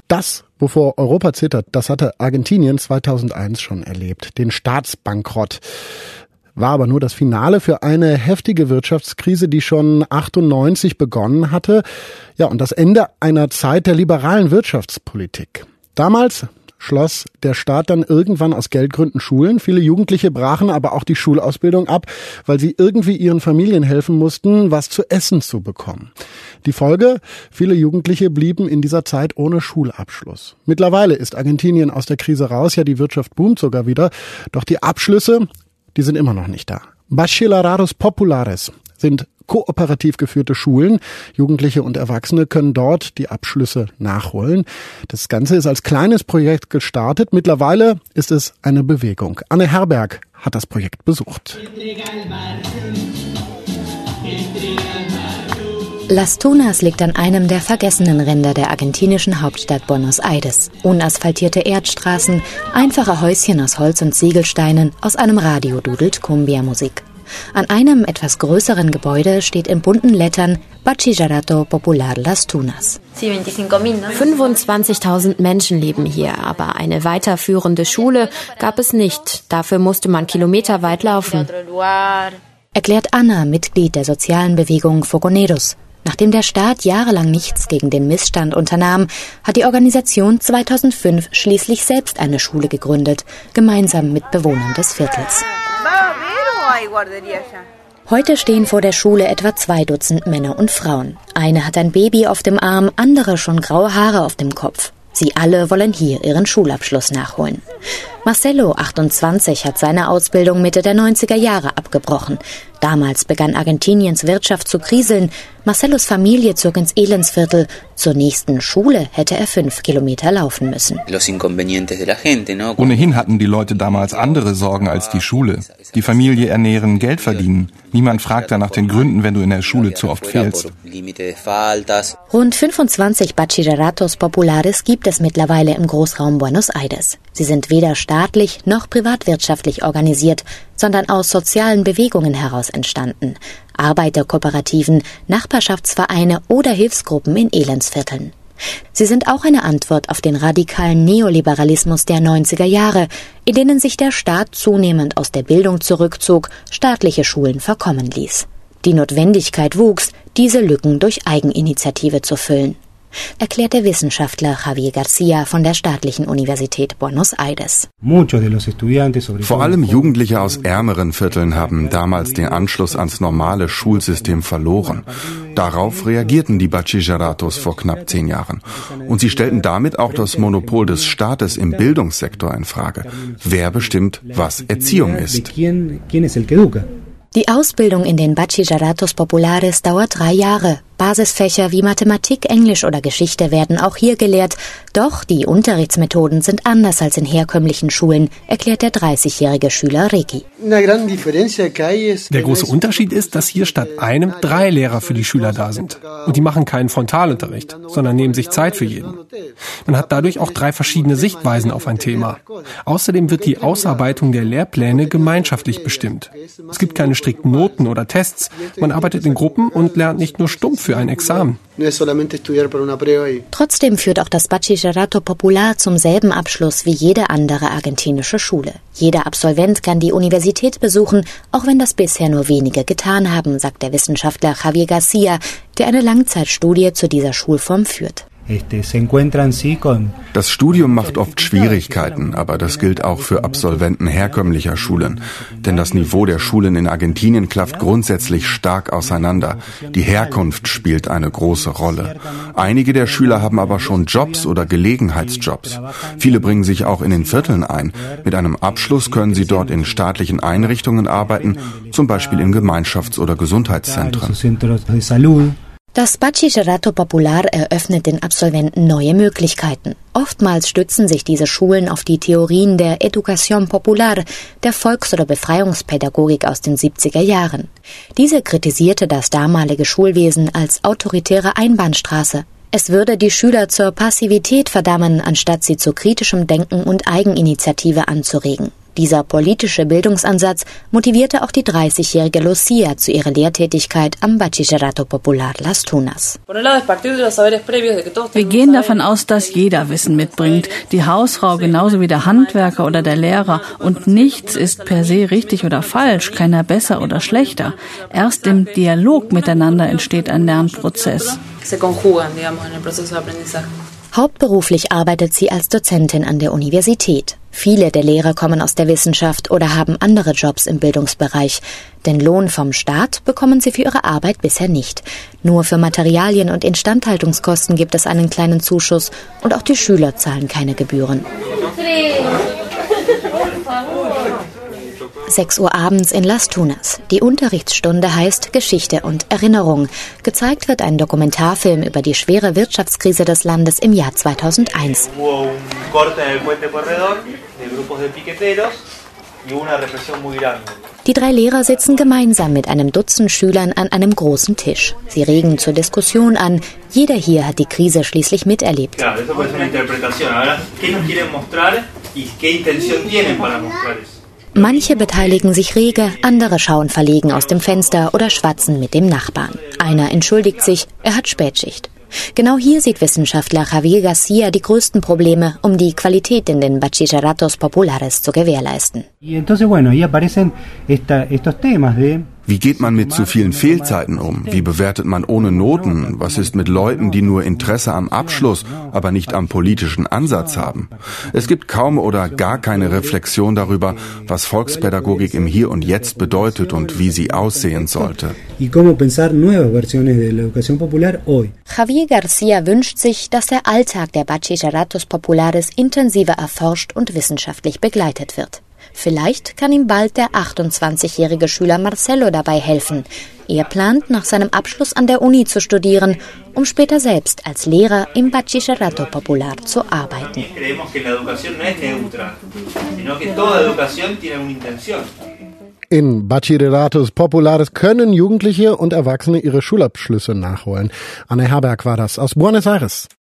Das, wovor Europa zittert, das hatte Argentinien 2001 schon erlebt, den Staatsbankrott. War aber nur das Finale für eine heftige Wirtschaftskrise, die schon 98 begonnen hatte. Ja, und das Ende einer Zeit der liberalen Wirtschaftspolitik. Damals schloss der Staat dann irgendwann aus Geldgründen Schulen. Viele Jugendliche brachen aber auch die Schulausbildung ab, weil sie irgendwie ihren Familien helfen mussten, was zu essen zu bekommen. Die Folge? Viele Jugendliche blieben in dieser Zeit ohne Schulabschluss. Mittlerweile ist Argentinien aus der Krise raus, ja, die Wirtschaft boomt sogar wieder. Doch die Abschlüsse, die sind immer noch nicht da. Bachilleratos Populares sind kooperativ geführte Schulen. Jugendliche und Erwachsene können dort die Abschlüsse nachholen. Das Ganze ist als kleines Projekt gestartet. Mittlerweile ist es eine Bewegung. Anne Herberg hat das Projekt besucht. Las Tunas liegt an einem der vergessenen Ränder der argentinischen Hauptstadt Buenos Aires. Unasphaltierte Erdstraßen, einfache Häuschen aus Holz und Ziegelsteinen, aus einem Radio dudelt Cumbia-Musik. An einem etwas größeren Gebäude steht in bunten Lettern Bachillerato Popular Las Tunas. 25.000 Menschen leben hier, aber eine weiterführende Schule gab es nicht. Dafür musste man kilometerweit laufen. Erklärt Anna, Mitglied der sozialen Bewegung Fogoneros. Nachdem der Staat jahrelang nichts gegen den Missstand unternahm, hat die Organisation 2005 schließlich selbst eine Schule gegründet, gemeinsam mit Bewohnern des Viertels. Heute stehen vor der Schule etwa 2 Dutzend Männer und Frauen. Eine hat ein Baby auf dem Arm, andere schon graue Haare auf dem Kopf. Sie alle wollen hier ihren Schulabschluss nachholen. Marcelo, 28, hat seine Ausbildung Mitte der 90er Jahre abgebrochen. Damals begann Argentiniens Wirtschaft zu kriseln. Marcelos Familie zog ins Elendsviertel. Zur nächsten Schule hätte er 5 Kilometer laufen müssen. Ohnehin hatten die Leute damals andere Sorgen als die Schule. Die Familie ernähren, Geld verdienen. Niemand fragt danach den Gründen, wenn du in der Schule zu oft fehlst. Rund 25 Bachilleratos Populares gibt es mittlerweile im Großraum Buenos Aires. Sie sind weder staatlich noch privatwirtschaftlich organisiert, sondern aus sozialen Bewegungen heraus entstanden. Arbeiterkooperativen, Nachbarschaftsvereine oder Hilfsgruppen in Elendsvierteln. Sie sind auch eine Antwort auf den radikalen Neoliberalismus der 90er Jahre, in denen sich der Staat zunehmend aus der Bildung zurückzog, staatliche Schulen verkommen ließ. Die Notwendigkeit wuchs, diese Lücken durch Eigeninitiative zu füllen, erklärt der Wissenschaftler Javier Garcia von der Staatlichen Universität Buenos Aires. Vor allem Jugendliche aus ärmeren Vierteln haben damals den Anschluss ans normale Schulsystem verloren. Darauf reagierten die Bachilleratos vor knapp 10 Jahren. Und sie stellten damit auch das Monopol des Staates im Bildungssektor in Frage. Wer bestimmt, was Erziehung ist? Die Ausbildung in den Bachilleratos Populares dauert 3 Jahre. Basisfächer wie Mathematik, Englisch oder Geschichte werden auch hier gelehrt. Doch die Unterrichtsmethoden sind anders als in herkömmlichen Schulen, erklärt der 30-jährige Schüler Ricky. Der große Unterschied ist, dass hier statt einem 3 Lehrer für die Schüler da sind. Und die machen keinen Frontalunterricht, sondern nehmen sich Zeit für jeden. Man hat dadurch auch 3 verschiedene Sichtweisen auf ein Thema. Außerdem wird die Ausarbeitung der Lehrpläne gemeinschaftlich bestimmt. Es gibt keine strikten Noten oder Tests. Man arbeitet in Gruppen und lernt nicht nur stumpf für ein Examen. Trotzdem führt auch das Bachillerato Popular zum selben Abschluss wie jede andere argentinische Schule. Jeder Absolvent kann die Universität besuchen, auch wenn das bisher nur wenige getan haben, sagt der Wissenschaftler Javier Garcia, der eine Langzeitstudie zu dieser Schulform führt. Das Studium macht oft Schwierigkeiten, aber das gilt auch für Absolventen herkömmlicher Schulen. Denn das Niveau der Schulen in Argentinien klafft grundsätzlich stark auseinander. Die Herkunft spielt eine große Rolle. Einige der Schüler haben aber schon Jobs oder Gelegenheitsjobs. Viele bringen sich auch in den Vierteln ein. Mit einem Abschluss können sie dort in staatlichen Einrichtungen arbeiten, zum Beispiel in Gemeinschafts- oder Gesundheitszentren. Das Bachillerato Popular eröffnet den Absolventen neue Möglichkeiten. Oftmals stützen sich diese Schulen auf die Theorien der Educación Popular, der Volks- oder Befreiungspädagogik aus den 70er Jahren. Diese kritisierte das damalige Schulwesen als autoritäre Einbahnstraße. Es würde die Schüler zur Passivität verdammen, anstatt sie zu kritischem Denken und Eigeninitiative anzuregen. Dieser politische Bildungsansatz motivierte auch die 30-jährige Lucia zu ihrer Lehrtätigkeit am Bachillerato Popular Las Tunas. Wir gehen davon aus, dass jeder Wissen mitbringt, die Hausfrau genauso wie der Handwerker oder der Lehrer, und nichts ist per se richtig oder falsch, keiner besser oder schlechter. Erst im Dialog miteinander entsteht ein Lernprozess. Hauptberuflich arbeitet sie als Dozentin an der Universität. Viele der Lehrer kommen aus der Wissenschaft oder haben andere Jobs im Bildungsbereich. Den Lohn vom Staat bekommen sie für ihre Arbeit bisher nicht. Nur für Materialien und Instandhaltungskosten gibt es einen kleinen Zuschuss und auch die Schüler zahlen keine Gebühren. 6 Uhr abends in Las Tunas. Die Unterrichtsstunde heißt Geschichte und Erinnerung. Gezeigt wird ein Dokumentarfilm über die schwere Wirtschaftskrise des Landes im Jahr 2001. Die 3 Lehrer sitzen gemeinsam mit einem Dutzend Schülern an einem großen Tisch. Sie regen zur Diskussion an. Jeder hier hat die Krise schließlich miterlebt. Manche beteiligen sich rege, andere schauen verlegen aus dem Fenster oder schwatzen mit dem Nachbarn. Einer entschuldigt sich, er hat Spätschicht. Genau hier sieht Wissenschaftler Javier García die größten Probleme, um die Qualität in den Bachilleratos Populares zu gewährleisten. Wie geht man mit zu vielen Fehlzeiten um? Wie bewertet man ohne Noten? Was ist mit Leuten, die nur Interesse am Abschluss, aber nicht am politischen Ansatz haben? Es gibt kaum oder gar keine Reflexion darüber, was Volkspädagogik im Hier und Jetzt bedeutet und wie sie aussehen sollte. Javier García wünscht sich, dass der Alltag der Bachilleratos Populares intensiver erforscht und wissenschaftlich begleitet wird. Vielleicht kann ihm bald der 28-jährige Schüler Marcelo dabei helfen. Er plant, nach seinem Abschluss an der Uni zu studieren, um später selbst als Lehrer im Bachillerato Popular zu arbeiten. In Bachilleratos Populares können Jugendliche und Erwachsene ihre Schulabschlüsse nachholen. Anne Herberg war das aus Buenos Aires.